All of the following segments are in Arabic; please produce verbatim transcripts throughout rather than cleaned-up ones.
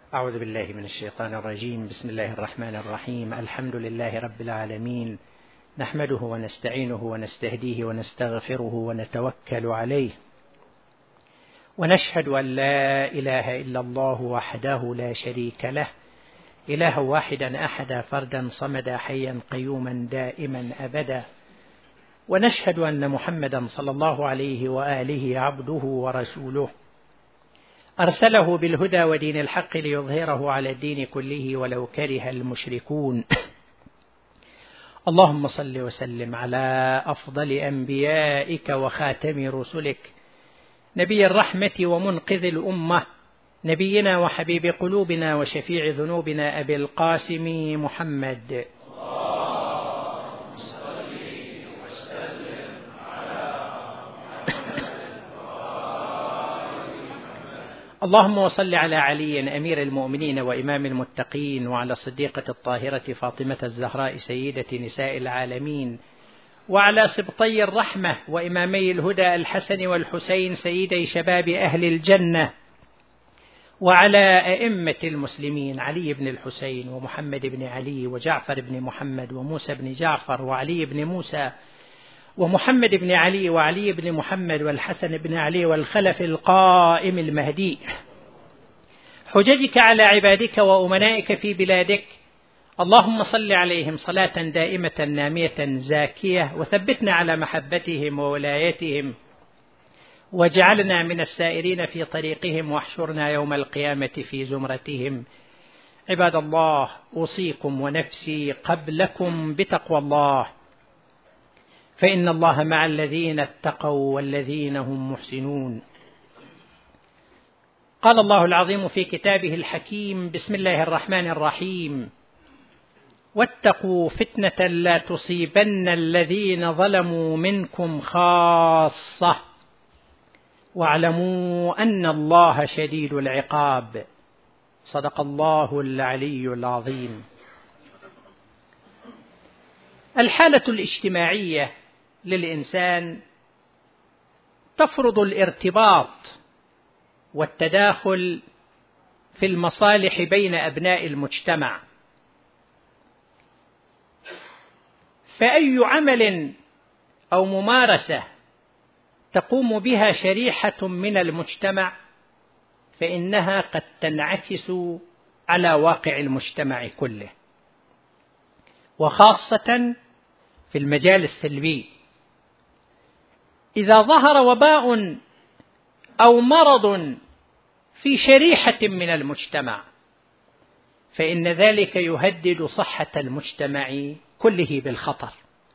أعوذ بالله من الشيطان الرجيم. بسم الله الرحمن الرحيم. الحمد لله رب العالمين، نحمده ونستعينه ونستهديه ونستغفره ونتوكل عليه، ونشهد أن لا إله إلا الله وحده لا شريك له، إله واحدا أحدا فردا صمدا حيا قيوما دائما أبدا، ونشهد أن محمدا صلى الله عليه وآله عبده ورسوله، أرسله بالهدى ودين الحق ليظهره على الدين كله ولو كره المشركون. اللهم صل وسلم على أفضل أنبيائك وخاتم رسلك، نبي الرحمة ومنقذ الأمة، نبينا وحبيب قلوبنا وشفيع ذنوبنا أبي القاسم محمد. اللهم وصل على علي أمير المؤمنين وإمام المتقين، وعلى الصديقة الطاهرة فاطمة الزهراء سيدة نساء العالمين، وعلى سبطي الرحمة وإمامي الهدى الحسن والحسين سيدي شباب أهل الجنة، وعلى أئمة المسلمين علي بن الحسين ومحمد بن علي وجعفر بن محمد وموسى بن جعفر وعلي بن موسى ومحمد بن علي وعلي بن محمد والحسن بن علي والخلف القائم المهدي، حججك على عبادك وأمنائك في بلادك. اللهم صل عليهم صلاة دائمة نامية زاكية، وثبتنا على محبتهم وولايتهم، واجعلنا من السائرين في طريقهم، واحشرنا يوم القيامة في زمرتهم. عباد الله، أوصيكم ونفسي قبلكم بتقوى الله، فإن الله مع الذين اتقوا والذين هم محسنون. قال الله العظيم في كتابه الحكيم: بسم الله الرحمن الرحيم: واتقوا فتنة لا تصيبن الذين ظلموا منكم خاصة واعلموا أن الله شديد العقاب. صدق الله العلي العظيم. الحالة الاجتماعية للإنسان تفرض الارتباط والتداخل في المصالح بين أبناء المجتمع، فأي عمل أو ممارسة تقوم بها شريحة من المجتمع فإنها قد تنعكس على واقع المجتمع كله، وخاصة في المجال السلبي. إذا ظهر وباء أو مرض في شريحة من المجتمع فإن ذلك يهدد صحة المجتمع كله بالخطر،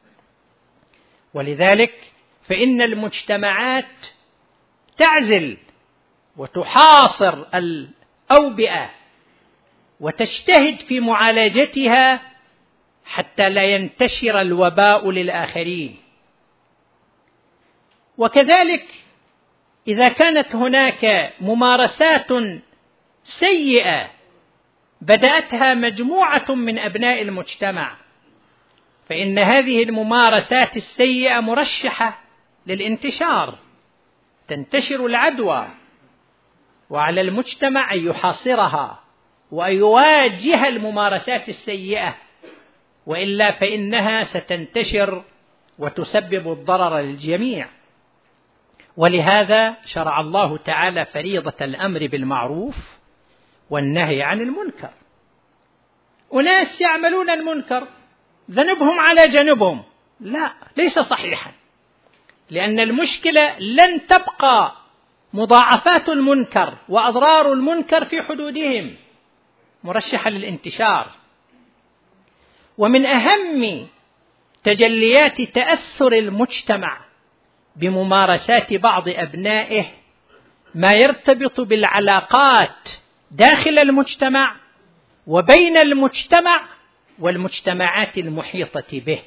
ولذلك فإن المجتمعات تعزل وتحاصر الأوبئة وتجتهد في معالجتها حتى لا ينتشر الوباء للآخرين. وكذلك إذا كانت هناك ممارسات سيئة بدأتها مجموعة من أبناء المجتمع فإن هذه الممارسات السيئة مرشحة للانتشار، تنتشر العدوى، وعلى المجتمع أن يحاصرها وأن يواجه الممارسات السيئة، وإلا فإنها ستنتشر وتسبب الضرر للجميع. ولهذا شرع الله تعالى فريضة الأمر بالمعروف والنهي عن المنكر. أناس يعملون المنكر ذنبهم على جنبهم، لا، ليس صحيحا، لأن المشكلة لن تبقى مضاعفات المنكر وأضرار المنكر في حدودهم، مرشحة للانتشار. ومن أهم تجليات تأثر المجتمع بممارسات بعض أبنائه ما يرتبط بالعلاقات داخل المجتمع وبين المجتمع والمجتمعات المحيطة به.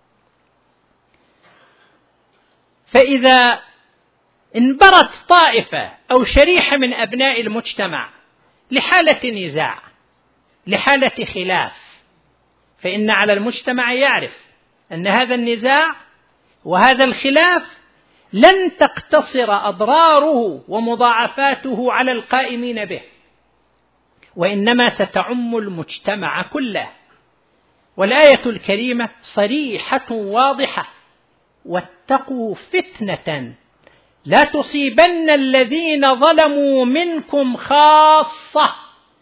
فإذا انبرت طائفة أو شريحة من أبناء المجتمع لحالة نزاع، لحالة خلاف، فإن على المجتمع يعرف أن هذا النزاع وهذا الخلاف لن تقتصر أضراره ومضاعفاته على القائمين به، وإنما ستعم المجتمع كله. والآية الكريمة صريحة واضحة: واتقوا فتنة لا تصيبن الذين ظلموا منكم خاصة.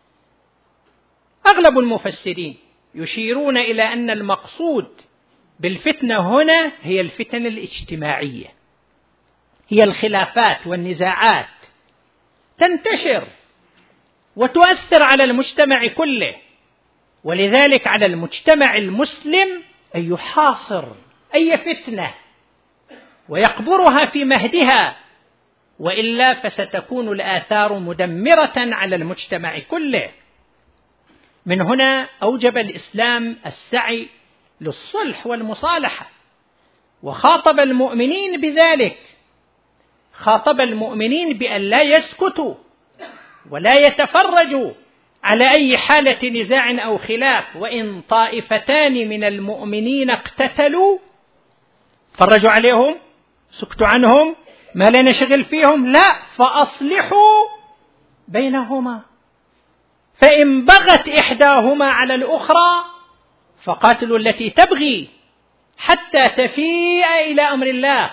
أغلب المفسرين يشيرون إلى أن المقصود بالفتنة هنا هي الفتن الاجتماعية، هي الخلافات والنزاعات تنتشر وتؤثر على المجتمع كله، ولذلك على المجتمع المسلم أن يحاصر أي فتنة ويقبرها في مهدها، وإلا فستكون الآثار مدمرة على المجتمع كله. من هنا أوجب الإسلام السعي للصلح والمصالحة، وخاطب المؤمنين بذلك، خاطب المؤمنين بأن لا يسكتوا ولا يتفرجوا على أي حالة نزاع أو خلاف. وإن طائفتان من المؤمنين اقتتلوا فرجوا عليهم، سكتوا عنهم، ما لنا شغل فيهم، لا، فأصلحوا بينهما، فإن بغت إحداهما على الأخرى فقاتلوا التي تبغي حتى تفيء إلى أمر الله.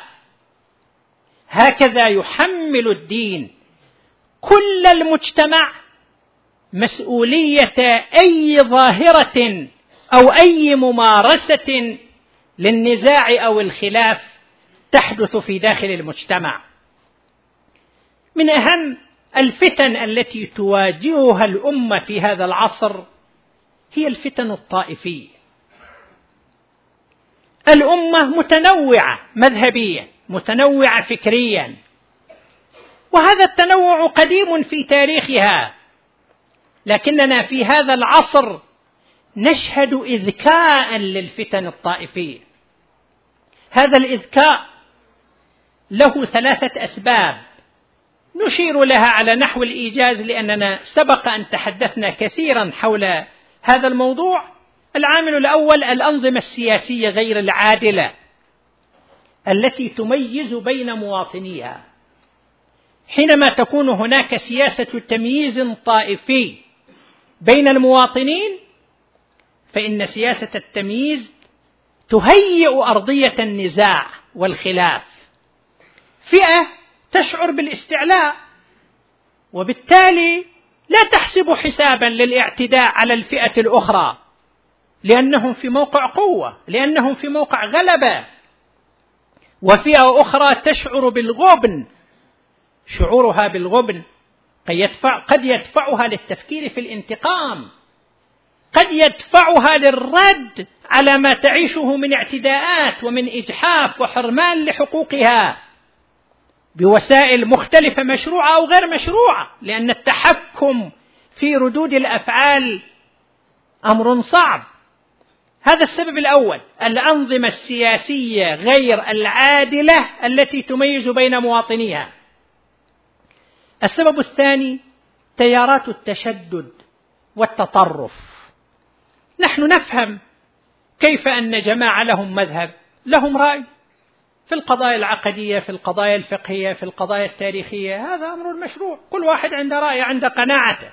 هكذا يحمل الدين كل المجتمع مسؤولية أي ظاهرة أو أي ممارسة للنزاع أو الخلاف تحدث في داخل المجتمع. من أهم الفتن التي تواجهها الأمة في هذا العصر هي الفتن الطائفية. الأمة متنوعة مذهبيا، متنوعة فكريا، وهذا التنوع قديم في تاريخها، لكننا في هذا العصر نشهد إذكاء للفتن الطائفية. هذا الإذكاء له ثلاثة أسباب نشير لها على نحو الإيجاز، لأننا سبق أن تحدثنا كثيرا حول هذا الموضوع. العامل الأول الأنظمة السياسية غير العادلة التي تميز بين مواطنيها. حينما تكون هناك سياسة تمييز طائفي بين المواطنين، فإن سياسة التمييز تهيئ أرضية النزاع والخلاف. فئة تشعر بالاستعلاء، وبالتالي لا تحسب حسابا للاعتداء على الفئة الأخرى، لأنهم في موقع قوة، لأنهم في موقع غلبة. وفئة أخرى تشعر بالغبن، شعورها بالغبن قد يدفع قد يدفعها للتفكير في الانتقام، قد يدفعها للرد على ما تعيشه من اعتداءات ومن إجحاف وحرمان لحقوقها بوسائل مختلفة مشروعة أو غير مشروعة، لأن التحكم في ردود الأفعال أمر صعب. هذا السبب الأول، الأنظمة السياسية غير العادلة التي تميز بين مواطنيها. السبب الثاني تيارات التشدد والتطرف. نحن نفهم كيف أن جماعة لهم مذهب، لهم رأي في القضايا العقدية، في القضايا الفقهية، في القضايا التاريخية، هذا أمر مشروع، كل واحد عنده رأي، عنده قناعته.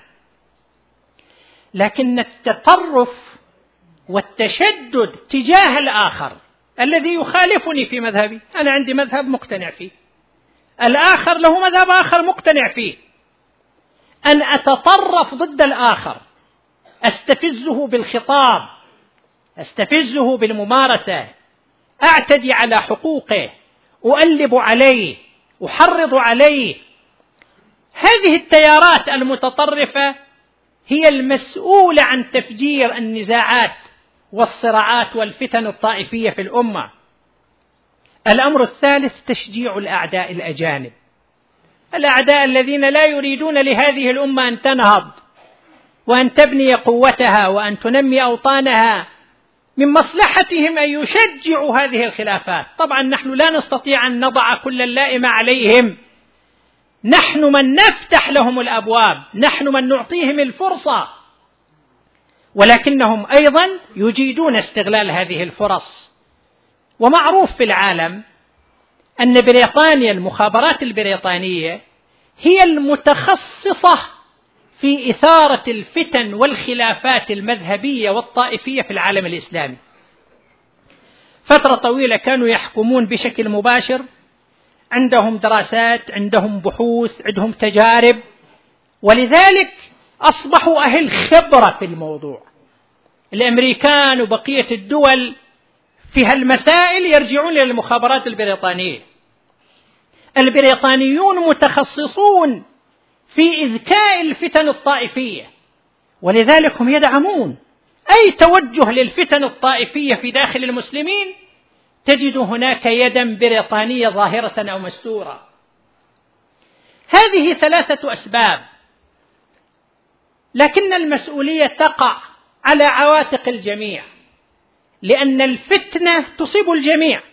لكن التطرف والتشدد تجاه الآخر الذي يخالفني في مذهبي، أنا عندي مذهب مقتنع فيه، الآخر له مذهب آخر مقتنع فيه، أن أتطرف ضد الآخر، أستفزه بالخطاب، أستفزه بالممارسة، أعتدي على حقوقه، أؤلب عليه، أحرض عليه. هذه التيارات المتطرفة هي المسؤولة عن تفجير النزاعات والصراعات والفتن الطائفية في الأمة. الأمر الثالث تشجيع الأعداء الأجانب، الأعداء الذين لا يريدون لهذه الأمة أن تنهض وأن تبني قوتها وأن تنمي أوطانها، من مصلحتهم أن يشجعوا هذه الخلافات. طبعا نحن لا نستطيع أن نضع كل اللائم عليهم، نحن من نفتح لهم الأبواب، نحن من نعطيهم الفرصة، ولكنهم أيضا يجيدون استغلال هذه الفرص. ومعروف في العالم أن بريطانيا، المخابرات البريطانية هي المتخصصة في إثارة الفتن والخلافات المذهبية والطائفية في العالم الإسلامي. فترة طويلة كانوا يحكمون بشكل مباشر، عندهم دراسات، عندهم بحوث، عندهم تجارب، ولذلك أصبحوا أهل خبرة في الموضوع. الأمريكان وبقية الدول في هالمسائل يرجعون إلى المخابرات البريطانية. البريطانيون متخصصون في إذكاء الفتن الطائفية، ولذلك هم يدعمون أي توجه للفتن الطائفية في داخل المسلمين. تجد هناك يدا بريطانية ظاهرة أو مستورة. هذه ثلاثة أسباب، لكن المسؤولية تقع على عواتق الجميع، لأن الفتنة تصيب الجميع.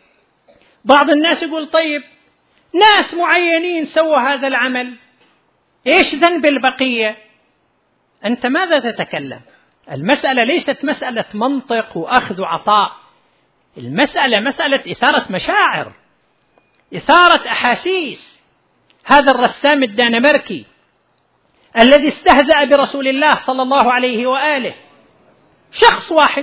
بعض الناس يقول طيب ناس معينين سووا هذا العمل، إيش ذنب البقية؟ أنت ماذا تتكلم؟ المسألة ليست مسألة منطق وأخذ وعطاء، المسألة مسألة إثارة مشاعر، إثارة أحاسيس. هذا الرسام الدنماركي الذي استهزأ برسول الله صلى الله عليه وآله شخص واحد،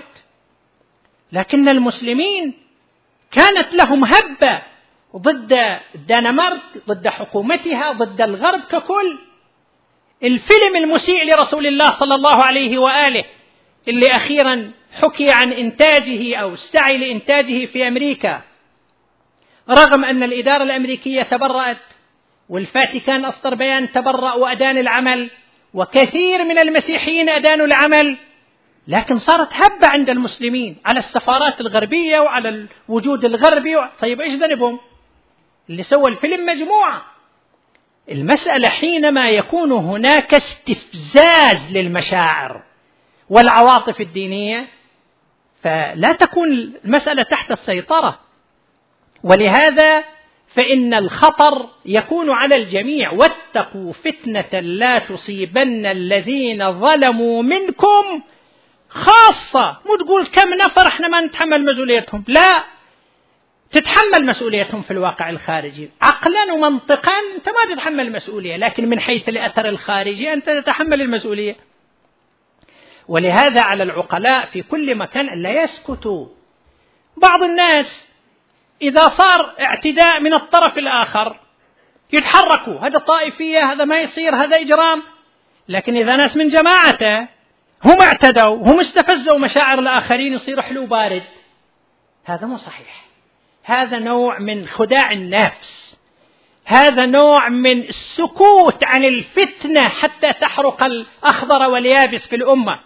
لكن المسلمين كانت لهم هبة ضد الدنمارك، ضد حكومتها، ضد الغرب ككل. الفيلم المسيء لرسول الله صلى الله عليه وآله اللي أخيرا حكي عن إنتاجه أو استعي لإنتاجه في أمريكا، رغم أن الإدارة الأمريكية تبرأت والفاتيكان أصدر بيان تبرأ وأدان العمل، وكثير من المسيحيين أدانوا العمل، لكن صارت هبة عند المسلمين على السفارات الغربية وعلى الوجود الغربي. طيب إيش ذنبهم؟ اللي سوى الفيلم مجموعة. المسألة حينما يكون هناك استفزاز للمشاعر والعواطف الدينية فلا تكون المسألة تحت السيطرة، ولهذا فإن الخطر يكون على الجميع. واتقوا فتنة لا تصيبن الذين ظلموا منكم خاصة. مو تقول كم نفر احنا ما نتحمل مسؤوليتهم، لا، تتحمل مسؤوليتهم في الواقع الخارجي. عقلا ومنطقا أنت ما تتحمل مسؤولية، لكن من حيث الأثر الخارجي أنت تتحمل المسؤولية. ولهذا على العقلاء في كل مكان أن لا يسكتوا. بعض الناس إذا صار اعتداء من الطرف الآخر يتحركوا، هذا طائفية، هذا ما يصير، هذا إجرام. لكن إذا ناس من جماعته هم اعتدوا، هم استفزوا مشاعر الآخرين، يصير حلو بارد. هذا مو صحيح، هذا نوع من خداع النفس، هذا نوع من السكوت عن الفتنة حتى تحرق الأخضر واليابس في الأمة.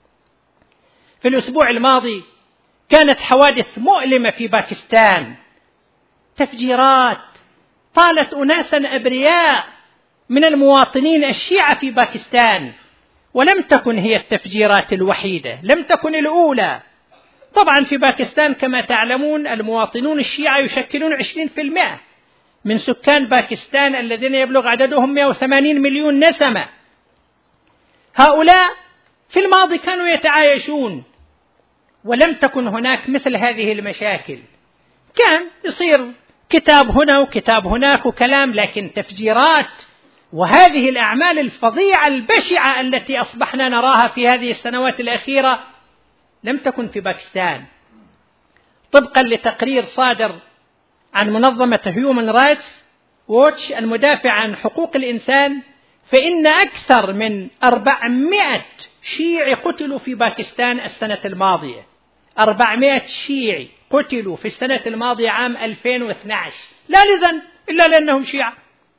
في الأسبوع الماضي كانت حوادث مؤلمة في باكستان، تفجيرات طالت أناسا أبرياء من المواطنين الشيعة في باكستان، ولم تكن هي التفجيرات الوحيدة، لم تكن الأولى. طبعا في باكستان كما تعلمون المواطنون الشيعة يشكلون عشرين بالمئة من سكان باكستان الذين يبلغ عددهم مئة وثمانين مليون نسمة. هؤلاء في الماضي كانوا يتعايشون ولم تكن هناك مثل هذه المشاكل، كان يصير كتاب هنا وكتاب هناك وكلام، لكن تفجيرات وهذه الأعمال الفظيعة البشعة التي أصبحنا نراها في هذه السنوات الأخيرة لم تكن في باكستان. طبقا لتقرير صادر عن منظمة هيومن رايتس ووتش المدافع عن حقوق الإنسان، فإن أكثر من أربعمائة شيعي قتلوا في باكستان السنة الماضية. أربعمائة شيعي قتلوا في السنة الماضية عام ألفين واثني عشر، لا لذنب إلا لأنهم شيعة.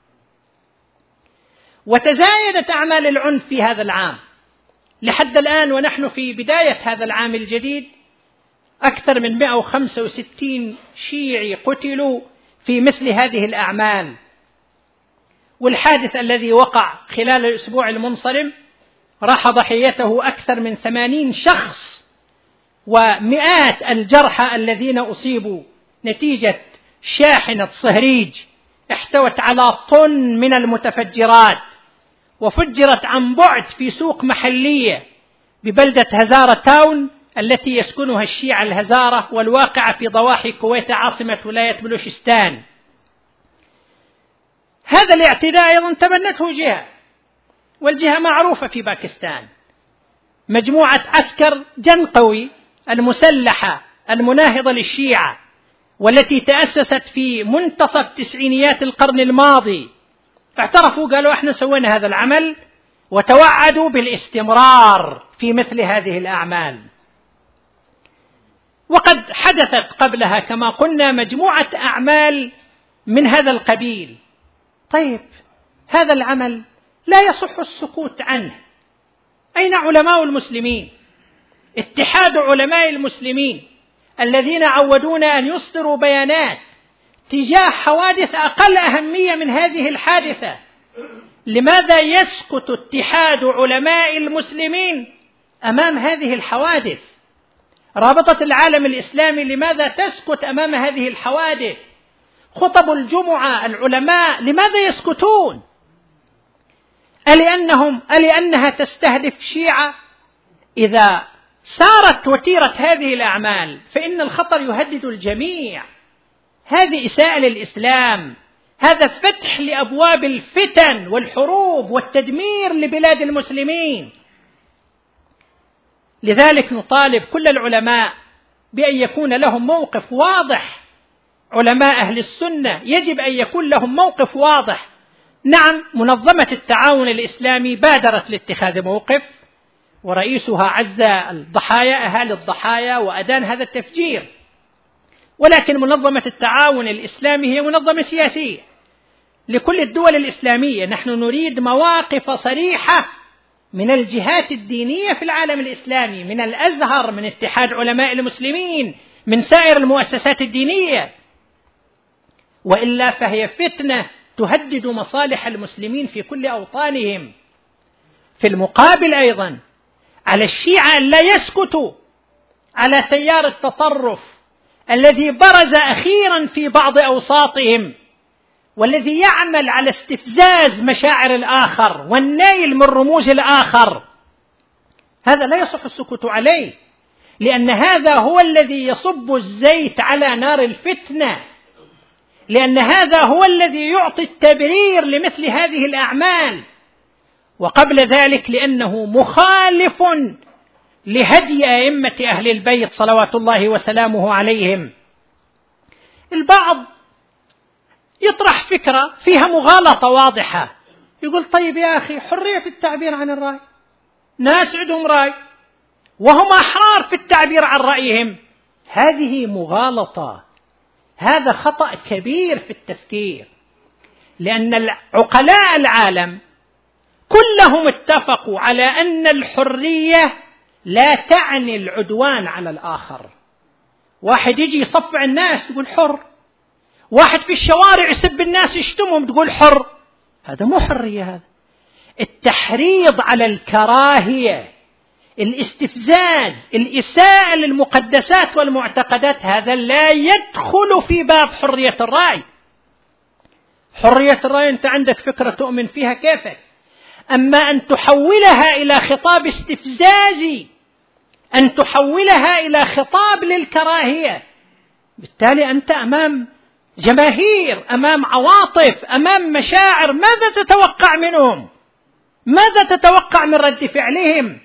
وتزايدت أعمال العنف في هذا العام لحد الآن، ونحن في بداية هذا العام الجديد أكثر من مئة وخمسة وستين شيعي قتلوا في مثل هذه الأعمال. والحادث الذي وقع خلال الأسبوع المنصرم راح ضحيته أكثر من ثمانين شخص، ومئات الجرحى الذين أصيبوا نتيجة شاحنة صهريج احتوت على طن من المتفجرات، وفجرت عن بعد في سوق محلية ببلدة هزارة تاون التي يسكنها الشيعة الهزارة، والواقعة في ضواحي كويت عاصمة ولاية بلوشستان. هذا الاعتداء أيضا تبنته جهة، والجهة معروفة في باكستان، مجموعة عسكر جنقوي المسلحة المناهضة للشيعة، والتي تأسست في منتصف تسعينيات القرن الماضي، اعترفوا قالوا احنا سوينا هذا العمل، وتوعدوا بالاستمرار في مثل هذه الأعمال. وقد حدثت قبلها كما قلنا مجموعة أعمال من هذا القبيل. طيب هذا العمل لا يصح السكوت عنه. أين علماء المسلمين؟ اتحاد علماء المسلمين الذين عودونا أن يصدروا بيانات تجاه حوادث أقل أهمية من هذه الحادثة. لماذا يسكت اتحاد علماء المسلمين أمام هذه الحوادث؟ رابطة العالم الإسلامي لماذا تسكت أمام هذه الحوادث؟ خطب الجمعة العلماء لماذا يسكتون؟ ألأنهم ألأنها تستهدف شيعة؟ إذا سارت وتيرة هذه الأعمال فإن الخطر يهدد الجميع. هذه إساءة للإسلام، هذا فتح لأبواب الفتن والحروب والتدمير لبلاد المسلمين. لذلك نطالب كل العلماء بأن يكون لهم موقف واضح. علماء أهل السنة يجب أن يكون لهم موقف واضح. نعم، منظمة التعاون الإسلامي بادرت لاتخاذ موقف، ورئيسها عز الضحايا أهالي الضحايا وأدان هذا التفجير، ولكن منظمة التعاون الإسلامي هي منظمة سياسية لكل الدول الإسلامية. نحن نريد مواقف صريحة من الجهات الدينية في العالم الإسلامي، من الأزهر، من اتحاد علماء المسلمين، من سائر المؤسسات الدينية، وإلا فهي فتنة تهدد مصالح المسلمين في كل أوطانهم. في المقابل أيضا على الشيعة أن لا يسكتوا على تيار التطرف الذي برز أخيرا في بعض أوساطهم، والذي يعمل على استفزاز مشاعر الآخر والنيل من رموز الآخر. هذا لا يصح السكوت عليه، لأن هذا هو الذي يصب الزيت على نار الفتنة، لأن هذا هو الذي يعطي التبرير لمثل هذه الأعمال. وقبل ذلك لأنه مخالف لهدي أئمة أهل البيت صلوات الله وسلامه عليهم. البعض يطرح فكرة فيها مغالطة واضحة، يقول طيب يا أخي حرية التعبير عن الرأي، ناس عندهم رأي وهم أحرار في التعبير عن رأيهم. هذه مغالطة، هذا خطأ كبير في التفكير، لأن عقلاء العالم كلهم اتفقوا على أن الحرية لا تعني العدوان على الآخر. واحد يجي يصفع الناس تقول حر، واحد في الشوارع يسب الناس يشتمهم تقول حر. هذا مو حرية، هذا التحريض على الكراهية، الاستفزاز، الإساءة للمقدسات والمعتقدات، هذا لا يدخل في باب حرية الرأي. حرية الرأي أنت عندك فكرة تؤمن فيها كيفك، أما أن تحولها إلى خطاب استفزازي، أن تحولها إلى خطاب للكراهية، بالتالي أنت أمام جماهير، أمام عواطف، أمام مشاعر. ماذا تتوقع منهم؟ ماذا تتوقع من رد فعلهم؟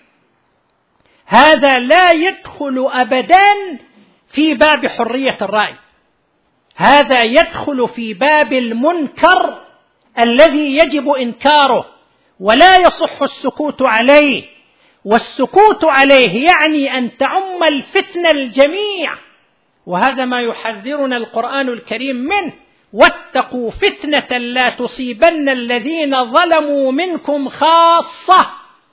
هذا لا يدخل أبدا في باب حرية الرأي، هذا يدخل في باب المنكر الذي يجب إنكاره، ولا يصح السكوت عليه. والسكوت عليه يعني أن تعم الفتنة الجميع، وهذا ما يحذرنا القرآن الكريم منه: واتقوا فتنة لا تصيبن الذين ظلموا منكم خاصة.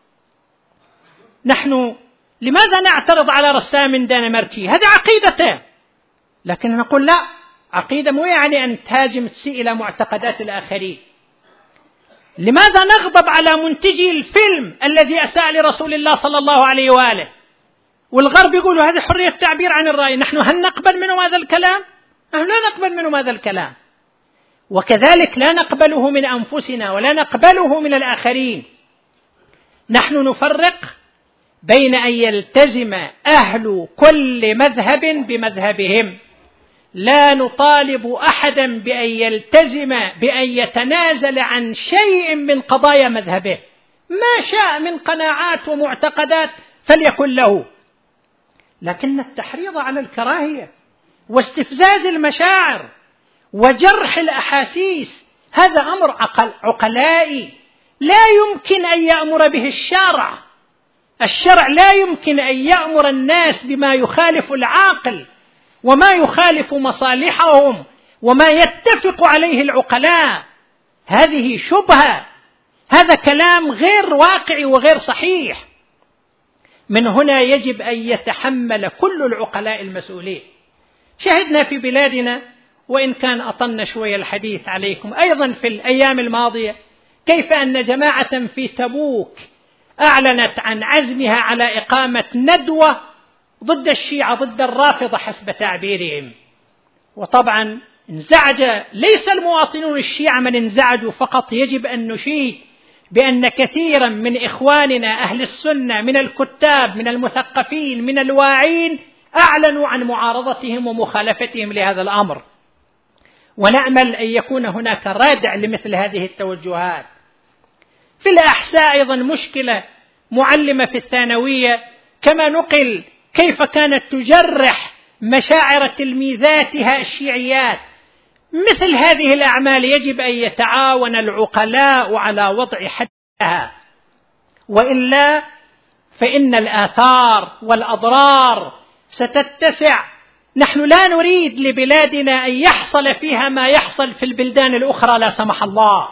نحن لماذا نعترض على رسام دنماركي؟ هذه عقيدته، لكن نقول لا، عقيدة مو يعني أن تهاجم تسيء إلى معتقدات الآخرين. لماذا نغضب على منتجي الفيلم الذي أساء لرسول الله صلى الله عليه وآله؟ والغرب يقولوا هذه حرية تعبير عن الرأي، نحن هل نقبل منهم هذا الكلام؟ نحن لا نقبل منهم هذا الكلام، وكذلك لا نقبله من أنفسنا ولا نقبله من الآخرين. نحن نفرق بين أن يلتزم أهل كل مذهب بمذهبهم، لا نطالب أحدا بأن يلتزم بأن يتنازل عن شيء من قضايا مذهبه، ما شاء من قناعات ومعتقدات فليكن له، لكن التحريض على الكراهية واستفزاز المشاعر وجرح الأحاسيس هذا أمر عقل عقلائي لا يمكن أن يأمر به الشرع. الشرع لا يمكن أن يأمر الناس بما يخالف العاقل وما يخالف مصالحهم وما يتفق عليه العقلاء. هذه شبهة، هذا كلام غير واقعي وغير صحيح. من هنا يجب أن يتحمل كل العقلاء المسؤولين. شهدنا في بلادنا، وإن كان أطلنا شوية الحديث عليكم أيضا في الأيام الماضية، كيف أن جماعة في تبوك أعلنت عن عزمها على إقامة ندوة ضد الشيعة، ضد الرافضة حسب تعبيرهم. وطبعا انزعج ليس المواطنون الشيعة من انزعجوا فقط، يجب أن نشيد بأن كثيرا من إخواننا أهل السنة من الكتاب من المثقفين من الواعين أعلنوا عن معارضتهم ومخالفتهم لهذا الأمر، ونأمل أن يكون هناك ردع لمثل هذه التوجهات. في الأحساء أيضا مشكلة، معلمة في الثانوية كما نقل كيف كانت تجرح مشاعر تلميذاتها الشيعيات. مثل هذه الأعمال يجب أن يتعاون العقلاء على وضع حدها، وإلا فإن الآثار والأضرار ستتسع. نحن لا نريد لبلادنا أن يحصل فيها ما يحصل في البلدان الأخرى لا سمح الله،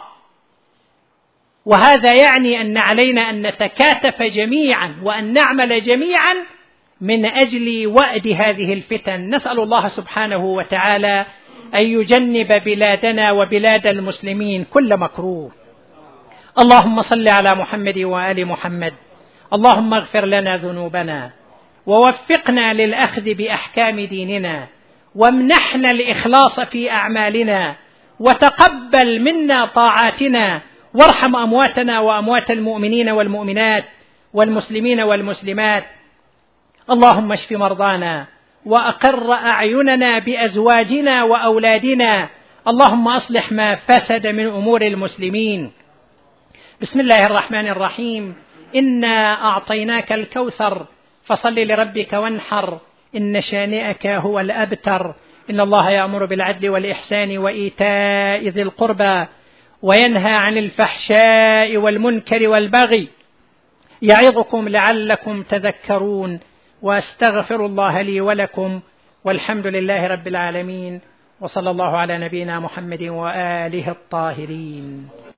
وهذا يعني أن علينا أن نتكاتف جميعا وأن نعمل جميعا من أجل وأد هذه الفتن. نسأل الله سبحانه وتعالى أن يجنب بلادنا وبلاد المسلمين كل مكروه. اللهم صل على محمد وآل محمد. اللهم اغفر لنا ذنوبنا ووفقنا للأخذ بأحكام ديننا، وامنحنا الإخلاص في أعمالنا، وتقبل منا طاعاتنا، وارحم أمواتنا وأموات المؤمنين والمؤمنات والمسلمين والمسلمات. اللهم اشف مرضانا وأقر أعيننا بأزواجنا وأولادنا. اللهم أصلح ما فسد من أمور المسلمين. بسم الله الرحمن الرحيم. إنا أعطيناك الكوثر فصل لربك وانحر، إن شانئك هو الأبتر. إن الله يأمر بالعدل والإحسان وإيتاء ذي القربى وينهى عن الفحشاء والمنكر والبغي يعظكم لعلكم تذكرون. وأستغفر الله لي ولكم، والحمد لله رب العالمين، وصلى الله على نبينا محمد وآله الطاهرين.